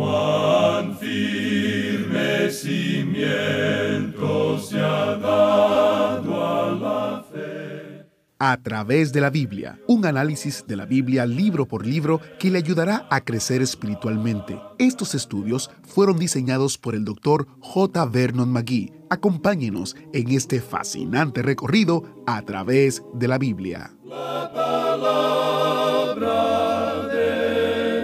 Cuán firme cimiento se ha dado a la fe. A través de la Biblia, un análisis de la Biblia libro por libro que le ayudará a crecer espiritualmente. Estos estudios fueron diseñados por el Dr. J. Vernon McGee. Acompáñenos en este fascinante recorrido a través de la Biblia. La palabra de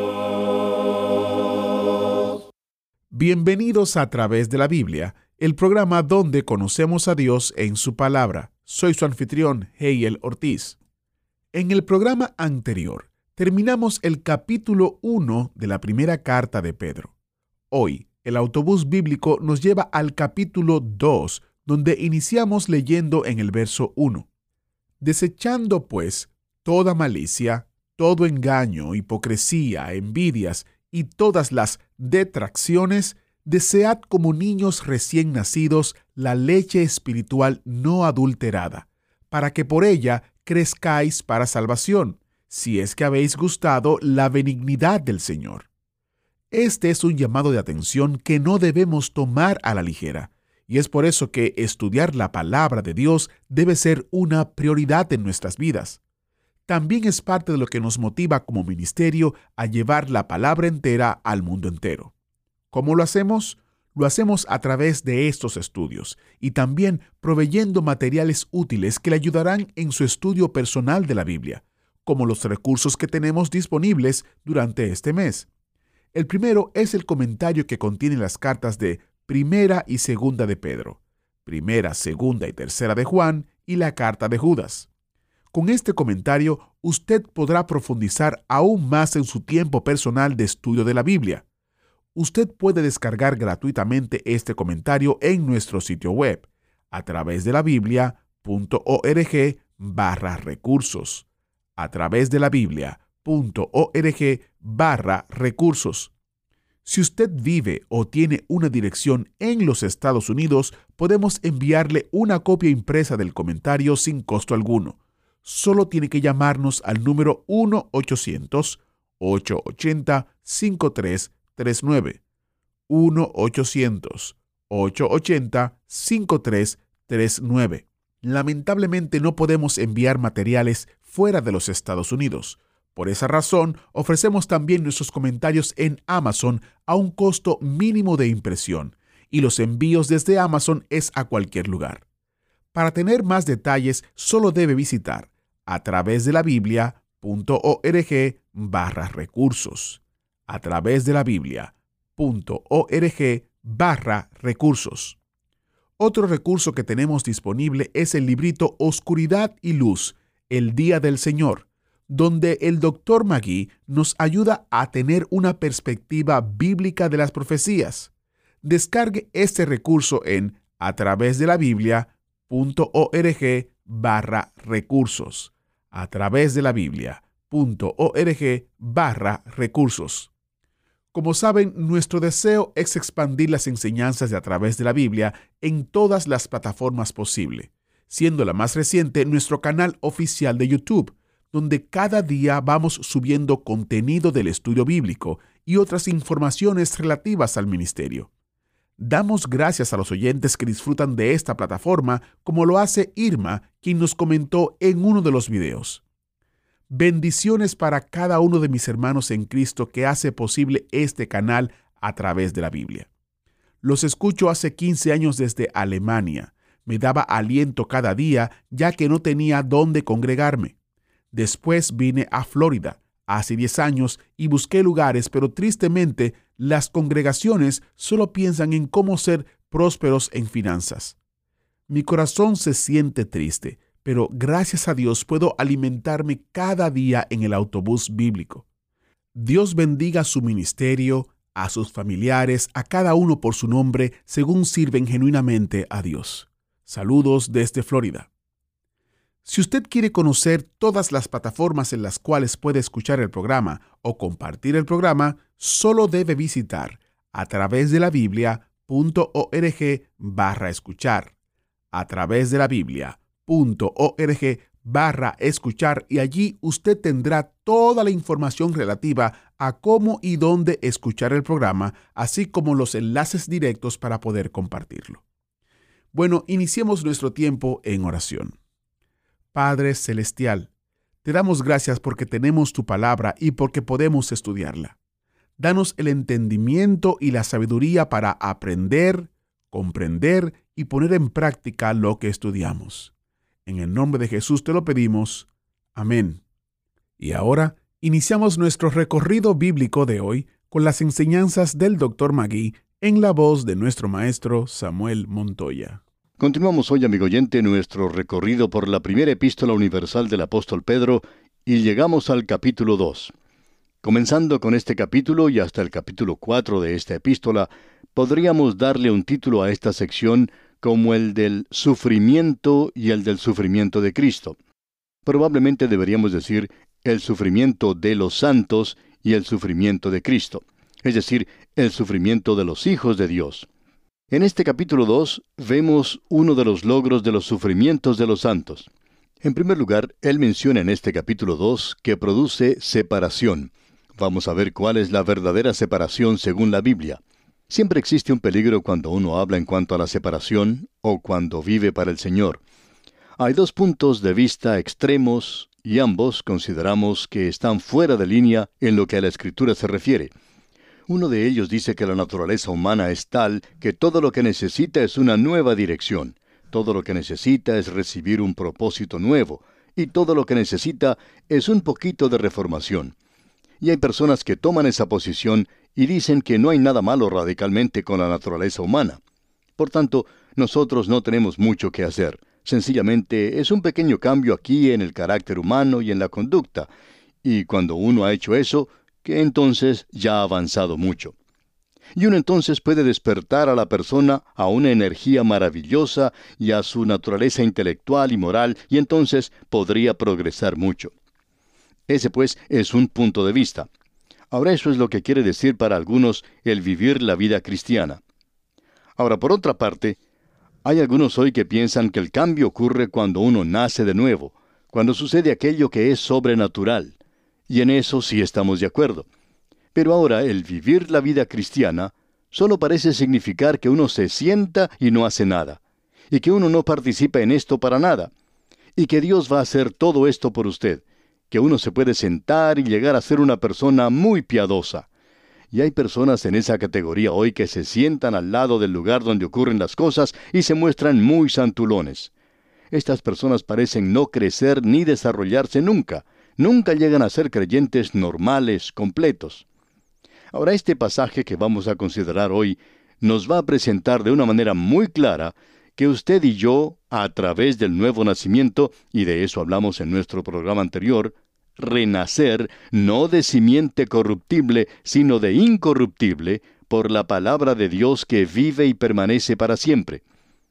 Dios. Bienvenidos a Través de la Biblia, el programa donde conocemos a Dios en su palabra. Soy su anfitrión, Heiel Ortiz. En el programa anterior, terminamos el capítulo 1 de la primera carta de Pedro. Hoy, el autobús bíblico nos lleva al capítulo 2, donde iniciamos leyendo en el verso 1. Desechando, pues, toda malicia, todo engaño, hipocresía, envidias y todas las detracciones, desead como niños recién nacidos la leche espiritual no adulterada, para que por ella crezcáis para salvación, si es que habéis gustado la benignidad del Señor. Este es un llamado de atención que no debemos tomar a la ligera, y es por eso que estudiar la palabra de Dios debe ser una prioridad en nuestras vidas. También es parte de lo que nos motiva como ministerio a llevar la palabra entera al mundo entero. ¿Cómo lo hacemos? Lo hacemos a través de estos estudios y también proveyendo materiales útiles que le ayudarán en su estudio personal de la Biblia, como los recursos que tenemos disponibles durante este mes. El primero es el comentario que contiene las cartas de Primera y Segunda de Pedro, Primera, Segunda y Tercera de Juan y la carta de Judas. Con este comentario, usted podrá profundizar aún más en su tiempo personal de estudio de la Biblia. Usted puede descargar gratuitamente este comentario en nuestro sitio web, a través de la biblia.org/recursos. A través de la biblia.org/recursos. Si usted vive o tiene una dirección en los Estados Unidos, podemos enviarle una copia impresa del comentario sin costo alguno. Solo tiene que llamarnos al número 1-800-880-5339. 1-800-880-5339. Lamentablemente no podemos enviar materiales fuera de los Estados Unidos. Por esa razón, ofrecemos también nuestros comentarios en Amazon a un costo mínimo de impresión, y los envíos desde Amazon es a cualquier lugar. Para tener más detalles, solo debe visitar a través de la biblia.org/recursos. A través de la biblia.org/recursos. Otro recurso que tenemos disponible es el librito Oscuridad y Luz, el Día del Señor, donde el Dr. McGee nos ayuda a tener una perspectiva bíblica de las profecías. Descargue este recurso en a través de la biblia.org/recursos. A través de la biblia.org/recursos. Como saben, nuestro deseo es expandir las enseñanzas de a través de la Biblia en todas las plataformas posibles, siendo la más reciente nuestro canal oficial de YouTube, donde cada día vamos subiendo contenido del estudio bíblico y otras informaciones relativas al ministerio. Damos gracias a los oyentes que disfrutan de esta plataforma, como lo hace Irma, quien nos comentó en uno de los videos. Bendiciones para cada uno de mis hermanos en Cristo que hace posible este canal a través de la Biblia. Los escucho hace 15 años desde Alemania. Me daba aliento cada día, ya que no tenía dónde congregarme. Después vine a Florida hace 10 años y busqué lugares, pero tristemente las congregaciones solo piensan en cómo ser prósperos en finanzas. Mi corazón se siente triste, pero gracias a Dios puedo alimentarme cada día en el autobús bíblico. Dios bendiga su ministerio, a sus familiares, a cada uno por su nombre, según sirven genuinamente a Dios. Saludos desde Florida. Si usted quiere conocer todas las plataformas en las cuales puede escuchar el programa o compartir el programa, solo debe visitar a través de la biblia.org/escuchar. A través de la biblia.org youtube.com/escuchar, y allí usted tendrá toda la información relativa a cómo y dónde escuchar el programa, así como los enlaces directos para poder compartirlo. Bueno, iniciemos nuestro tiempo en oración. Padre Celestial, te damos gracias porque tenemos tu palabra y porque podemos estudiarla. Danos el entendimiento y la sabiduría para aprender, comprender y poner en práctica lo que estudiamos. En el nombre de Jesús te lo pedimos. Amén. Y ahora iniciamos nuestro recorrido bíblico de hoy con las enseñanzas del Dr. Magui en la voz de nuestro maestro Samuel Montoya. Continuamos hoy, amigo oyente, nuestro recorrido por la primera epístola universal del apóstol Pedro y llegamos al capítulo 2. Comenzando con este capítulo y hasta el capítulo 4 de esta epístola, podríamos darle un título a esta sección como el del sufrimiento y el del sufrimiento de Cristo. Probablemente deberíamos decir el sufrimiento de los santos y el sufrimiento de Cristo, es decir, el sufrimiento de los hijos de Dios. En este capítulo 2 vemos uno de los logros de los sufrimientos de los santos. En primer lugar, él menciona en este capítulo 2 que produce separación. Vamos a ver cuál es la verdadera separación según la Biblia. Siempre existe un peligro cuando uno habla en cuanto a la separación o cuando vive para el Señor. Hay dos puntos de vista extremos y ambos consideramos que están fuera de línea en lo que a la Escritura se refiere. Uno de ellos dice que la naturaleza humana es tal que todo lo que necesita es una nueva dirección. Todo lo que necesita es recibir un propósito nuevo. Y todo lo que necesita es un poquito de reformación. Y hay personas que toman esa posición y dicen que no hay nada malo radicalmente con la naturaleza humana. Por tanto, nosotros no tenemos mucho que hacer. Sencillamente es un pequeño cambio aquí en el carácter humano y en la conducta. Y cuando uno ha hecho eso, que entonces ya ha avanzado mucho. Y uno entonces puede despertar a la persona a una energía maravillosa y a su naturaleza intelectual y moral, y entonces podría progresar mucho. Ese pues es un punto de vista. Ahora eso es lo que quiere decir para algunos el vivir la vida cristiana. Ahora, por otra parte, hay algunos hoy que piensan que el cambio ocurre cuando uno nace de nuevo, cuando sucede aquello que es sobrenatural. Y en eso sí estamos de acuerdo. Pero ahora el vivir la vida cristiana solo parece significar que uno se sienta y no hace nada, y que uno no participa en esto para nada, y que Dios va a hacer todo esto por usted, que uno se puede sentar y llegar a ser una persona muy piadosa. Y hay personas en esa categoría hoy que se sientan al lado del lugar donde ocurren las cosas y se muestran muy santulones. Estas personas parecen no crecer ni desarrollarse nunca. Nunca llegan a ser creyentes normales, completos. Ahora, este pasaje que vamos a considerar hoy nos va a presentar de una manera muy clara que usted y yo, a través del nuevo nacimiento, y de eso hablamos en nuestro programa anterior, renacer no de simiente corruptible, sino de incorruptible, por la palabra de Dios que vive y permanece para siempre.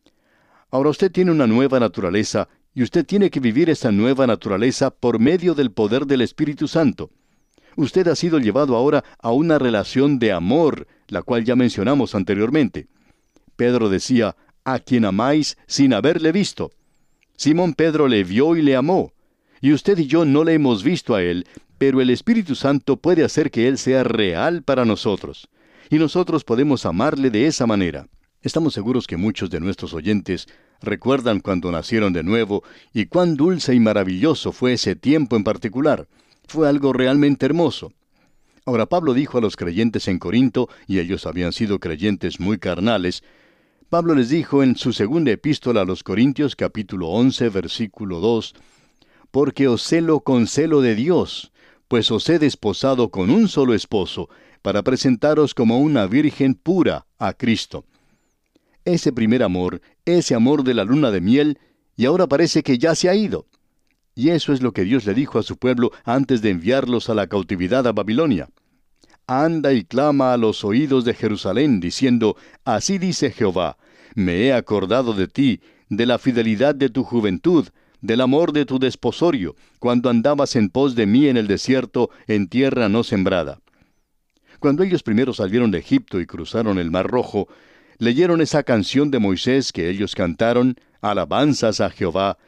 Ahora usted tiene una nueva naturaleza, y usted tiene que vivir esa nueva naturaleza por medio del poder del Espíritu Santo. Usted ha sido llevado ahora a una relación de amor, la cual ya mencionamos anteriormente. Pedro decía, a quien amáis sin haberle visto. Simón Pedro le vio y le amó. Y usted y yo no le hemos visto a él, pero el Espíritu Santo puede hacer que él sea real para nosotros. Y nosotros podemos amarle de esa manera. Estamos seguros que muchos de nuestros oyentes recuerdan cuando nacieron de nuevo y cuán dulce y maravilloso fue ese tiempo en particular. Fue algo realmente hermoso. Ahora, Pablo dijo a los creyentes en Corinto, y ellos habían sido creyentes muy carnales, Pablo les dijo en su segunda epístola a los Corintios, capítulo 11, versículo 2, «Porque os celo con celo de Dios, pues os he desposado con un solo esposo, para presentaros como una virgen pura a Cristo». Ese primer amor, ese amor de la luna de miel, y ahora parece que ya se ha ido. Y eso es lo que Dios le dijo a su pueblo antes de enviarlos a la cautividad a Babilonia. Anda y clama a los oídos de Jerusalén, diciendo, así dice Jehová, me he acordado de ti, de la fidelidad de tu juventud, del amor de tu desposorio, cuando andabas en pos de mí en el desierto, en tierra no sembrada. Cuando ellos primero salieron de Egipto y cruzaron el Mar Rojo, leyeron esa canción de Moisés que ellos cantaron, alabanzas a Jehová,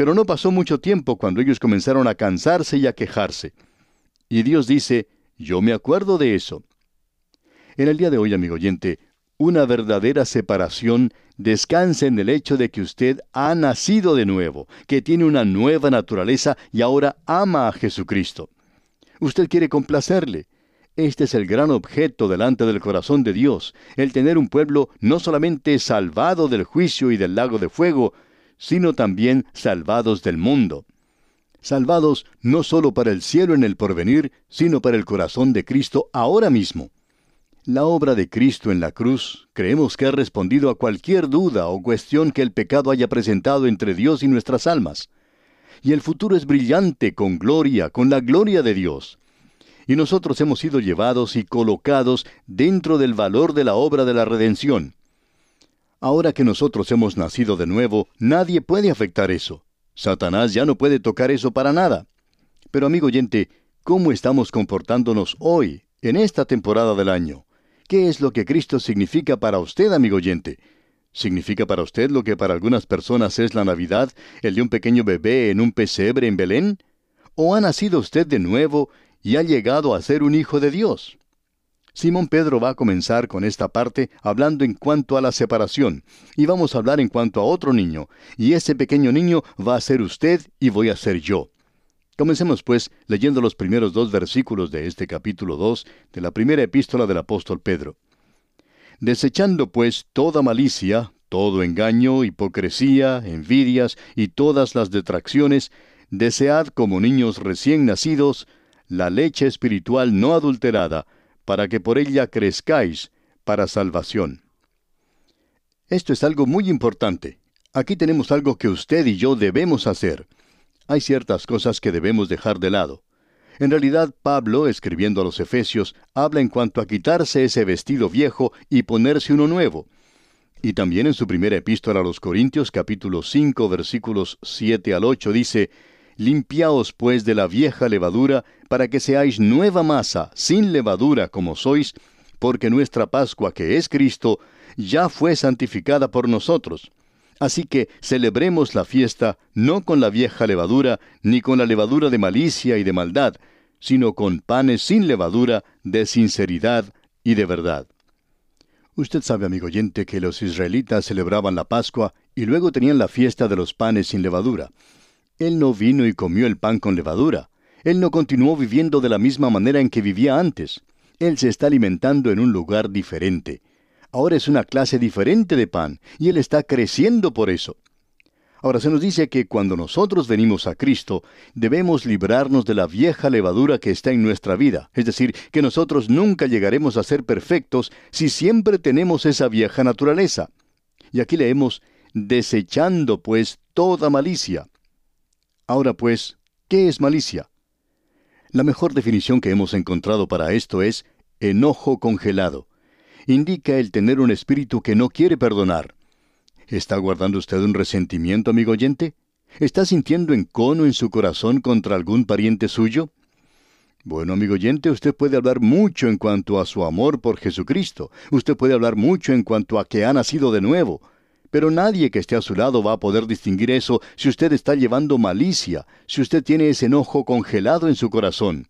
Pero no pasó mucho tiempo cuando ellos comenzaron a cansarse y a quejarse. Y Dios dice, yo me acuerdo de eso. En el día de hoy, amigo oyente, una verdadera separación descansa en el hecho de que usted ha nacido de nuevo, que tiene una nueva naturaleza y ahora ama a Jesucristo. Usted quiere complacerle. Este es el gran objeto delante del corazón de Dios, el tener un pueblo no solamente salvado del juicio y del lago de fuego, sino también salvados del mundo. Salvados no solo para el cielo en el porvenir, sino para el corazón de Cristo ahora mismo. La obra de Cristo en la cruz, creemos que ha respondido a cualquier duda o cuestión que el pecado haya presentado entre Dios y nuestras almas. Y el futuro es brillante con gloria, con la gloria de Dios. Y nosotros hemos sido llevados y colocados dentro del valor de la obra de la redención. Ahora que nosotros hemos nacido de nuevo, nadie puede afectar eso. Satanás ya no puede tocar eso para nada. Pero amigo oyente, ¿cómo estamos comportándonos hoy, en esta temporada del año? ¿Qué es lo que Cristo significa para usted, amigo oyente? ¿Significa para usted lo que para algunas personas es la Navidad, el de un pequeño bebé en un pesebre en Belén? ¿O ha nacido usted de nuevo y ha llegado a ser un hijo de Dios? Simón Pedro va a comenzar con esta parte hablando en cuanto a la separación, y vamos a hablar en cuanto a otro niño, y ese pequeño niño va a ser usted y voy a ser yo. Comencemos pues leyendo los primeros 2 versículos de este capítulo 2 de la primera epístola del apóstol Pedro. Desechando pues toda malicia, todo engaño, hipocresía, envidias y todas las detracciones, desead como niños recién nacidos la leche espiritual no adulterada, para que por ella crezcáis para salvación. Esto es algo muy importante. Aquí tenemos algo que usted y yo debemos hacer. Hay ciertas cosas que debemos dejar de lado. En realidad, Pablo, escribiendo a los Efesios, habla en cuanto a quitarse ese vestido viejo y ponerse uno nuevo. Y también en su primera epístola a los Corintios, capítulo 5, versículos 7 al 8, dice, «Limpiaos pues de la vieja levadura, para que seáis nueva masa, sin levadura como sois, porque nuestra Pascua, que es Cristo, ya fue santificada por nosotros. Así que celebremos la fiesta no con la vieja levadura, ni con la levadura de malicia y de maldad, sino con panes sin levadura, de sinceridad y de verdad». Usted sabe, amigo oyente, que los israelitas celebraban la Pascua y luego tenían la fiesta de los panes sin levadura. Él no vino y comió el pan con levadura. Él no continuó viviendo de la misma manera en que vivía antes. Él se está alimentando en un lugar diferente. Ahora es una clase diferente de pan, y Él está creciendo por eso. Ahora se nos dice que cuando nosotros venimos a Cristo, debemos librarnos de la vieja levadura que está en nuestra vida. Es decir, que nosotros nunca llegaremos a ser perfectos si siempre tenemos esa vieja naturaleza. Y aquí leemos, desechando pues toda malicia. Ahora pues, ¿qué es malicia? La mejor definición que hemos encontrado para esto es enojo congelado. Indica el tener un espíritu que no quiere perdonar. ¿Está guardando usted un resentimiento, amigo oyente? ¿Está sintiendo encono en su corazón contra algún pariente suyo? Bueno, amigo oyente, usted puede hablar mucho en cuanto a su amor por Jesucristo. Usted puede hablar mucho en cuanto a que ha nacido de nuevo. Pero nadie que esté a su lado va a poder distinguir eso si usted está llevando malicia, si usted tiene ese enojo congelado en su corazón.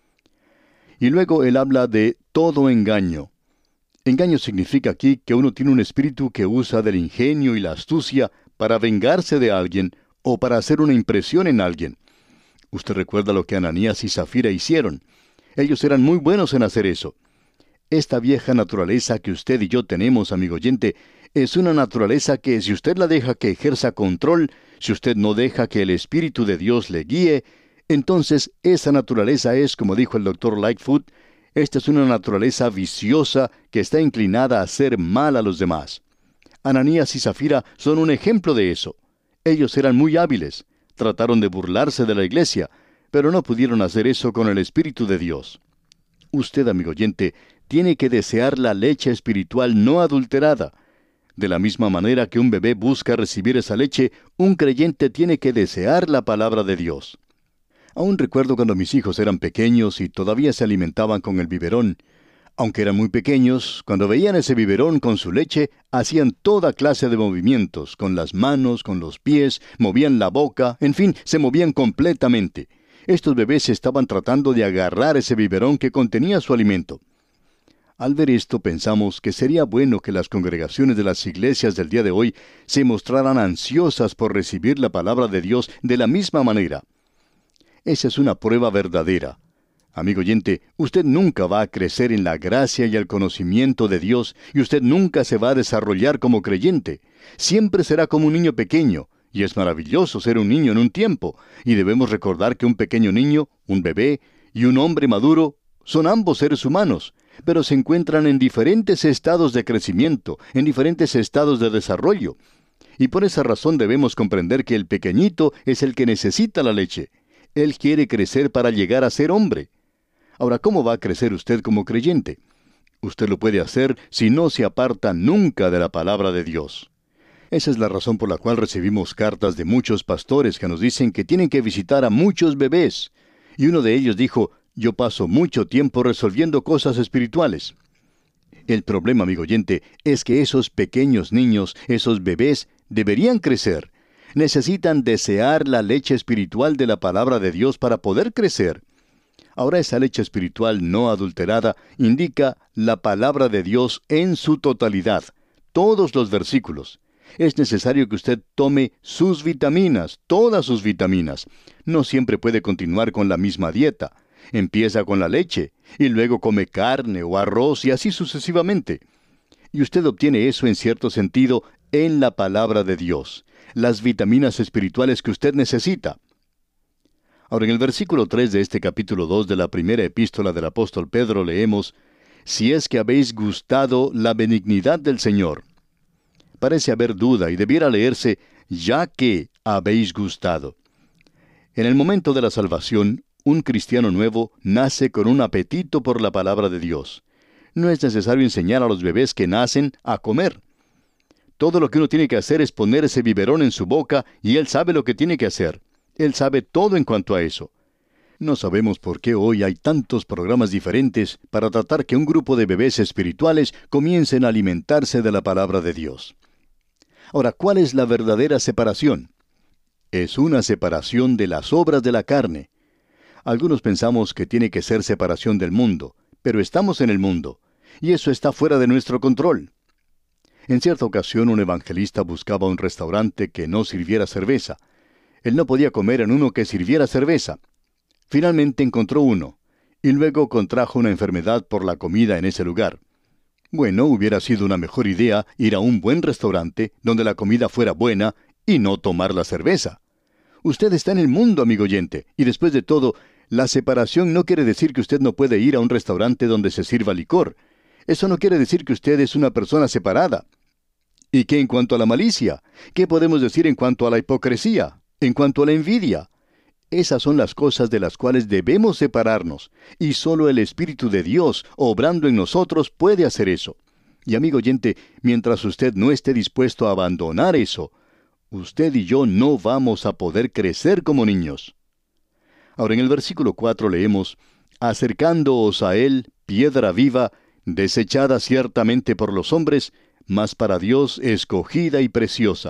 Y luego él habla de todo engaño. Engaño significa aquí que uno tiene un espíritu que usa del ingenio y la astucia para vengarse de alguien o para hacer una impresión en alguien. Usted recuerda lo que Ananías y Zafira hicieron. Ellos eran muy buenos en hacer eso. Esta vieja naturaleza que usted y yo tenemos, amigo oyente, es una naturaleza que si usted la deja que ejerza control, si usted no deja que el Espíritu de Dios le guíe, entonces esa naturaleza es, como dijo el Dr. Lightfoot, esta es una naturaleza viciosa que está inclinada a hacer mal a los demás. Ananías y Zafira son un ejemplo de eso. Ellos eran muy hábiles, trataron de burlarse de la iglesia, pero no pudieron hacer eso con el Espíritu de Dios. Usted, amigo oyente, tiene que desear la leche espiritual no adulterada. De la misma manera que un bebé busca recibir esa leche, un creyente tiene que desear la palabra de Dios. Aún recuerdo cuando mis hijos eran pequeños y todavía se alimentaban con el biberón. Aunque eran muy pequeños, cuando veían ese biberón con su leche, hacían toda clase de movimientos, con las manos, con los pies, movían la boca, en fin, se movían completamente. Estos bebés estaban tratando de agarrar ese biberón que contenía su alimento. Al ver esto, pensamos que sería bueno que las congregaciones de las iglesias del día de hoy se mostraran ansiosas por recibir la palabra de Dios de la misma manera. Esa es una prueba verdadera. Amigo oyente, usted nunca va a crecer en la gracia y el conocimiento de Dios, y usted nunca se va a desarrollar como creyente. Siempre será como un niño pequeño, y es maravilloso ser un niño en un tiempo, y debemos recordar que un pequeño niño, un bebé, y un hombre maduro son ambos seres humanos, pero se encuentran en diferentes estados de crecimiento, en diferentes estados de desarrollo. Y por esa razón debemos comprender que el pequeñito es el que necesita la leche. Él quiere crecer para llegar a ser hombre. Ahora, ¿cómo va a crecer usted como creyente? Usted lo puede hacer si no se aparta nunca de la palabra de Dios. Esa es la razón por la cual recibimos cartas de muchos pastores que nos dicen que tienen que visitar a muchos bebés. Y uno de ellos dijo: yo paso mucho tiempo resolviendo cosas espirituales. El problema, amigo oyente, es que esos pequeños niños, esos bebés, deberían crecer. Necesitan desear la leche espiritual de la palabra de Dios para poder crecer. Ahora, esa leche espiritual no adulterada indica la palabra de Dios en su totalidad, todos los versículos. Es necesario que usted tome sus vitaminas, todas sus vitaminas. No siempre puede continuar con la misma dieta. Empieza con la leche, y luego come carne o arroz y así sucesivamente. Y usted obtiene eso en cierto sentido en la palabra de Dios, las vitaminas espirituales que usted necesita. Ahora, en el versículo 3 de este capítulo 2 de la primera epístola del apóstol Pedro leemos: si es que habéis gustado la benignidad del Señor. Parece haber duda y debiera leerse: ya que habéis gustado. En el momento de la salvación, un cristiano nuevo nace con un apetito por la palabra de Dios. No es necesario enseñar a los bebés que nacen a comer. Todo lo que uno tiene que hacer es poner ese biberón en su boca y él sabe lo que tiene que hacer. Él sabe todo en cuanto a eso. No sabemos por qué hoy hay tantos programas diferentes para tratar que un grupo de bebés espirituales comiencen a alimentarse de la palabra de Dios. Ahora, ¿cuál es la verdadera separación? Es una separación de las obras de la carne. Algunos pensamos que tiene que ser separación del mundo, pero estamos en el mundo, y eso está fuera de nuestro control. En cierta ocasión, un evangelista buscaba un restaurante que no sirviera cerveza. Él no podía comer en uno que sirviera cerveza. Finalmente encontró uno, y luego contrajo una enfermedad por la comida en ese lugar. Bueno, hubiera sido una mejor idea ir a un buen restaurante donde la comida fuera buena y no tomar la cerveza. Usted está en el mundo, amigo oyente, y después de todo, la separación no quiere decir que usted no puede ir a un restaurante donde se sirva licor. Eso no quiere decir que usted es una persona separada. ¿Y qué en cuanto a la malicia? ¿Qué podemos decir en cuanto a la hipocresía? ¿En cuanto a la envidia? Esas son las cosas de las cuales debemos separarnos, y solo el Espíritu de Dios, obrando en nosotros, puede hacer eso. Y amigo oyente, mientras usted no esté dispuesto a abandonar eso, usted y yo no vamos a poder crecer como niños. Ahora, en el versículo 4 leemos: acercándoos a él, piedra viva, desechada ciertamente por los hombres, mas para Dios escogida y preciosa.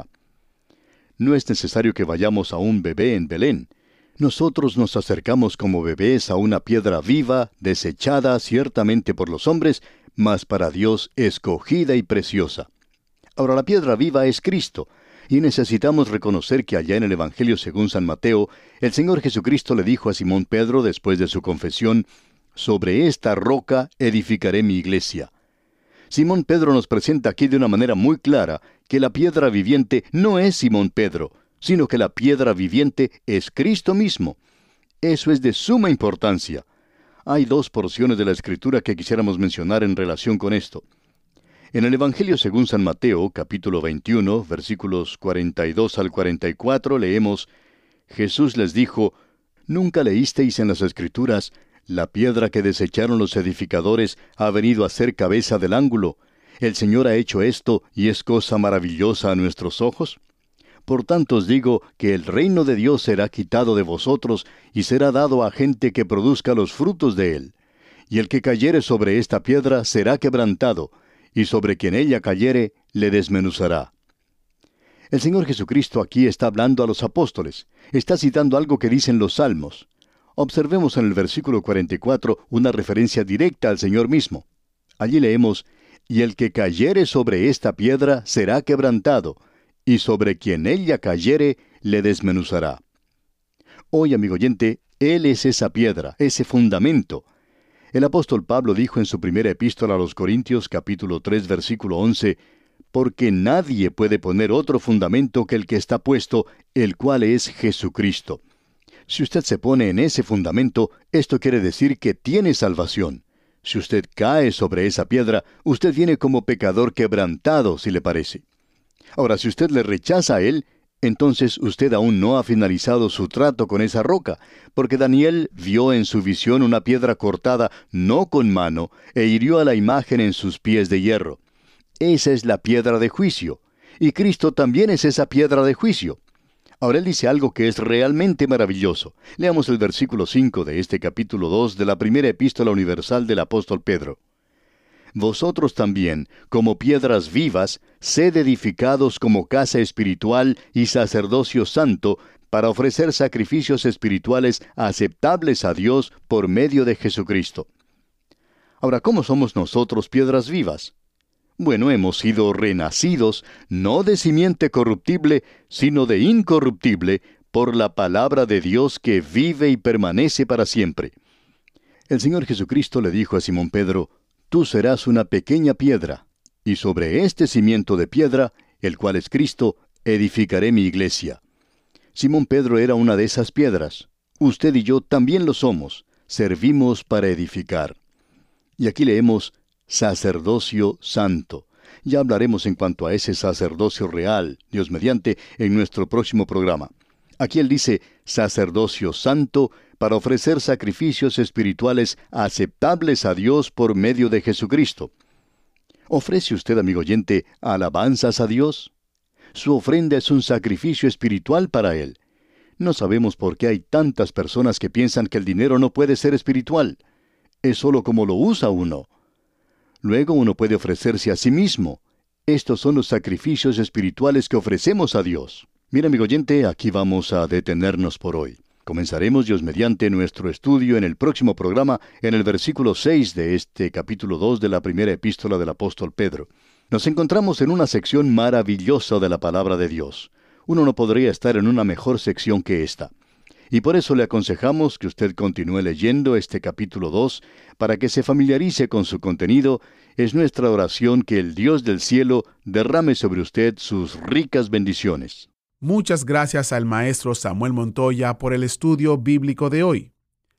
No es necesario que vayamos a un bebé en Belén. Nosotros nos acercamos como bebés a una piedra viva, desechada ciertamente por los hombres, mas para Dios escogida y preciosa. Ahora, la piedra viva es Cristo, y necesitamos reconocer que allá en el Evangelio según San Mateo, el Señor Jesucristo le dijo a Simón Pedro después de su confesión: sobre esta roca edificaré mi iglesia. Simón Pedro nos presenta aquí de una manera muy clara que la piedra viviente no es Simón Pedro, sino que la piedra viviente es Cristo mismo. Eso es de suma importancia. Hay dos porciones de la Escritura que quisiéramos mencionar en relación con esto. En el Evangelio según San Mateo, capítulo 21, versículos 42 al 44, leemos: Jesús les dijo: ¿nunca leísteis en las Escrituras: la piedra que desecharon los edificadores ha venido a ser cabeza del ángulo? El Señor ha hecho esto, y es cosa maravillosa a nuestros ojos. Por tanto os digo que el reino de Dios será quitado de vosotros, y será dado a gente que produzca los frutos de él. y el que cayere sobre esta piedra será quebrantado, y sobre quien ella cayere le desmenuzará. El Señor Jesucristo aquí está hablando a los apóstoles. Está citando algo que dicen los Salmos. Observemos en el versículo 44 una referencia directa al Señor mismo. Allí leemos, y el que cayere sobre esta piedra será quebrantado, y sobre quien ella cayere le desmenuzará. Hoy, amigo oyente, Él es esa piedra, ese fundamento. El apóstol Pablo dijo en su primera epístola a los Corintios, capítulo 3, versículo 11, porque nadie puede poner otro fundamento que el que está puesto, el cual es Jesucristo. Si usted se pone en ese fundamento, esto quiere decir que tiene salvación. Si usted cae sobre esa piedra, usted viene como pecador quebrantado, si le parece. Ahora, si usted le rechaza a Él, entonces usted aún no ha finalizado su trato con esa roca, porque Daniel vio en su visión una piedra cortada no con mano, e hirió a la imagen en sus pies de hierro. Esa es la piedra de juicio, y Cristo también es esa piedra de juicio. Ahora él dice algo que es realmente maravilloso. Leamos el versículo 5 de este capítulo 2 de la primera epístola universal del apóstol Pedro. Vosotros también, como piedras vivas, sed edificados como casa espiritual y sacerdocio santo, para ofrecer sacrificios espirituales aceptables a Dios por medio de Jesucristo. Ahora, ¿cómo somos nosotros piedras vivas? Bueno, hemos sido renacidos, no de simiente corruptible, sino de incorruptible, por la palabra de Dios que vive y permanece para siempre. El Señor Jesucristo le dijo a Simón Pedro, tú serás una pequeña piedra, y sobre este cimiento de piedra, el cual es Cristo, edificaré mi iglesia. Simón Pedro era una de esas piedras. Usted y yo también lo somos. Servimos para edificar. Y aquí leemos, sacerdocio santo. Ya hablaremos en cuanto a ese sacerdocio real, Dios mediante, en nuestro próximo programa. Aquí él dice, sacerdocio santo, para ofrecer sacrificios espirituales aceptables a Dios por medio de Jesucristo. ¿Ofrece usted, amigo oyente, alabanzas a Dios? Su ofrenda es un sacrificio espiritual para Él. No sabemos por qué hay tantas personas que piensan que el dinero no puede ser espiritual. Es solo como lo usa uno. Luego uno puede ofrecerse a sí mismo. Estos son los sacrificios espirituales que ofrecemos a Dios. Mira, amigo oyente, aquí vamos a detenernos por hoy. Comenzaremos, Dios mediante, nuestro estudio en el próximo programa, en el versículo 6 de este capítulo 2 de la primera epístola del apóstol Pedro. Nos encontramos en una sección maravillosa de la palabra de Dios. Uno no podría estar en una mejor sección que esta. Y por eso le aconsejamos que usted continúe leyendo este capítulo 2 para que se familiarice con su contenido. Es nuestra oración que el Dios del cielo derrame sobre usted sus ricas bendiciones. Muchas gracias al maestro Samuel Montoya por el estudio bíblico de hoy.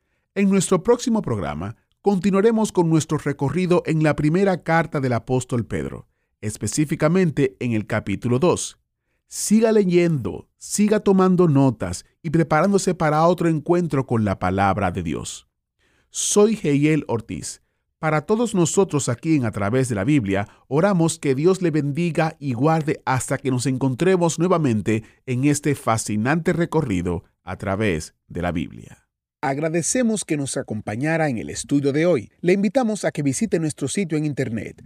En nuestro próximo programa continuaremos con nuestro recorrido en la primera carta del apóstol Pedro, específicamente en el capítulo 2. Siga leyendo, siga tomando notas y preparándose para otro encuentro con la palabra de Dios. Soy Heiel Ortiz. Para todos nosotros aquí en A Través de la Biblia, oramos que Dios le bendiga y guarde hasta que nos encontremos nuevamente en este fascinante recorrido a través de la Biblia. Agradecemos que nos acompañara en el estudio de hoy. Le invitamos a que visite nuestro sitio en internet,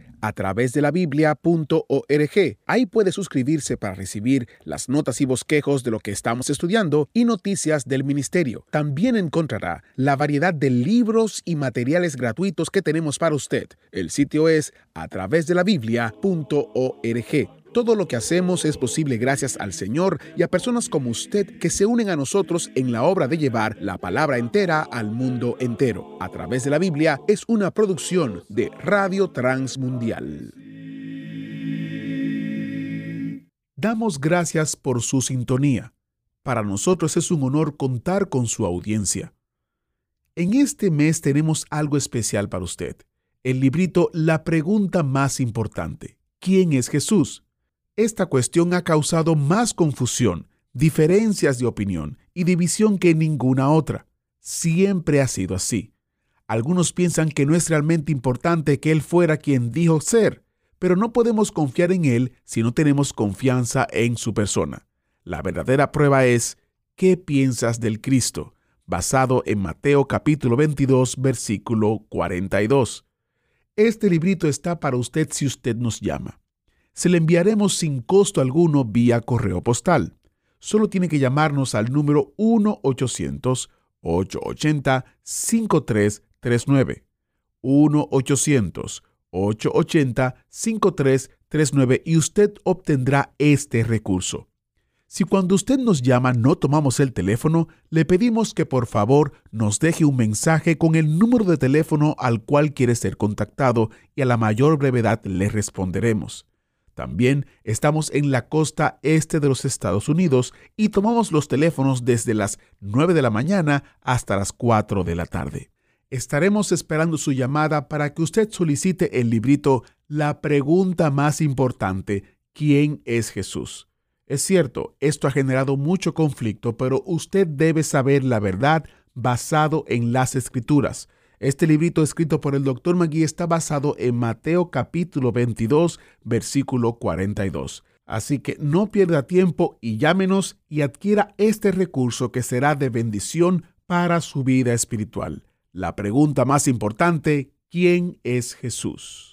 atravesdelabiblia.org. Ahí puede suscribirse para recibir las notas y bosquejos de lo que estamos estudiando y noticias del ministerio. También encontrará la variedad de libros y materiales gratuitos que tenemos para usted. El sitio es atravesdelabiblia.org. Todo lo que hacemos es posible gracias al Señor y a personas como usted que se unen a nosotros en la obra de llevar la palabra entera al mundo entero. A Través de la Biblia es una producción de Radio Transmundial. Damos gracias por su sintonía. Para nosotros es un honor contar con su audiencia. En este mes tenemos algo especial para usted. El librito La pregunta más importante. ¿Quién es Jesús? Esta cuestión ha causado más confusión, diferencias de opinión y división que ninguna otra. Siempre ha sido así. Algunos piensan que no es realmente importante que Él fuera quien dijo ser, pero no podemos confiar en Él si no tenemos confianza en su persona. La verdadera prueba es, ¿qué piensas del Cristo? basado en Mateo capítulo 22, versículo 42. Este librito está para usted si usted nos llama. Se le enviaremos sin costo alguno vía correo postal. Solo tiene que llamarnos al número 1-800-880-5339. 1-800-880-5339 y usted obtendrá este recurso. Si cuando usted nos llama no tomamos el teléfono, le pedimos que por favor nos deje un mensaje con el número de teléfono al cual quiere ser contactado y a la mayor brevedad le responderemos. También estamos en la costa este de los Estados Unidos y tomamos los teléfonos desde las 9 de la mañana hasta las 4 de la tarde. Estaremos esperando su llamada para que usted solicite el librito La pregunta más importante, ¿quién es Jesús? Es cierto, esto ha generado mucho conflicto, pero usted debe saber la verdad basado en las Escrituras. Este librito escrito por el Dr. Magui está basado en Mateo capítulo 22, versículo 42. Así que no pierda tiempo y llámenos y adquiera este recurso que será de bendición para su vida espiritual. La pregunta más importante, ¿quién es Jesús?